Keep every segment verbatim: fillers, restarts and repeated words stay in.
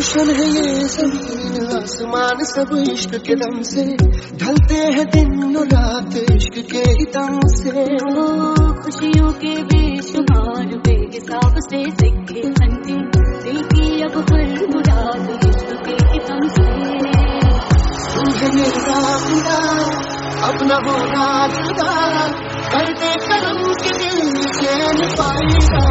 रोशन है ये ज़मीन आसमान सब इश्क के दम से, ढलते हैं दिन और रात इश्क के ही दम से। ओ खुशियों के बेशुमार बेहिसाब से सिक्के बनते, देखी अब हर मुराद इश्क के ही दम से। तुम्हें मेरा खुदा अब न होना जुदा, करते करम के दिल चैन पाएगा।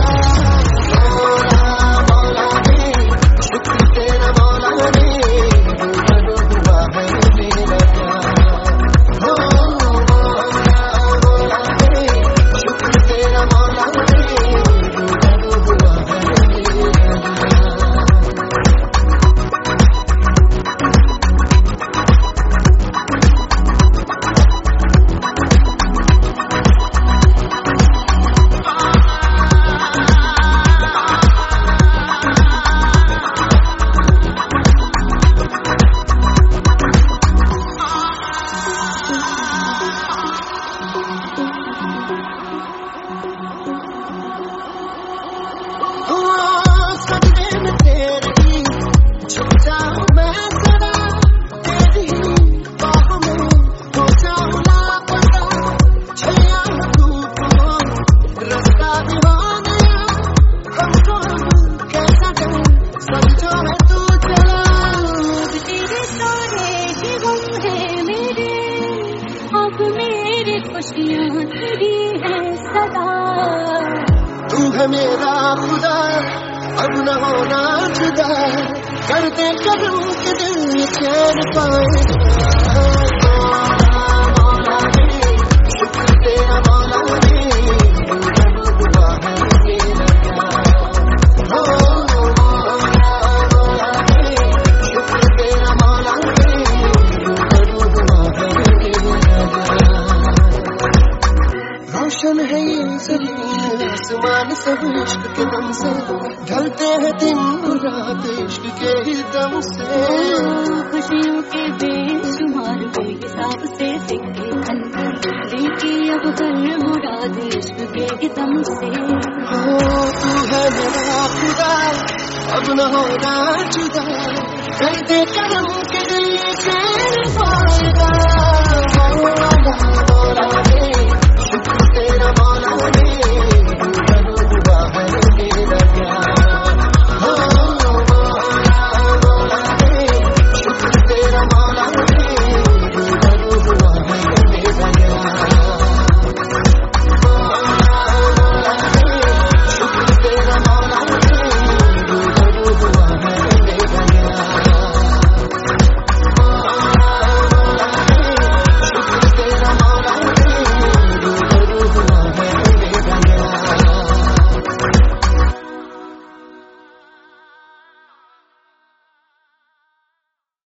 खुशियाँ तेरी है सदा, तू है मेरा खुदा अब न होना जुदा, करते कदम के दिल चैन पाएगा। रोशन है ये ज़मीन आसमान सब इश्क के दम से, ढलते हैं दिन रात इश्क के ही दम से। खुशियों के बेशुमार बेहिसाब से सिक्के बनते, देखी अब हर मुराद इश्क के ही दम से। हो तू है मेरा खुदा अब न होना जुदा, करते करम के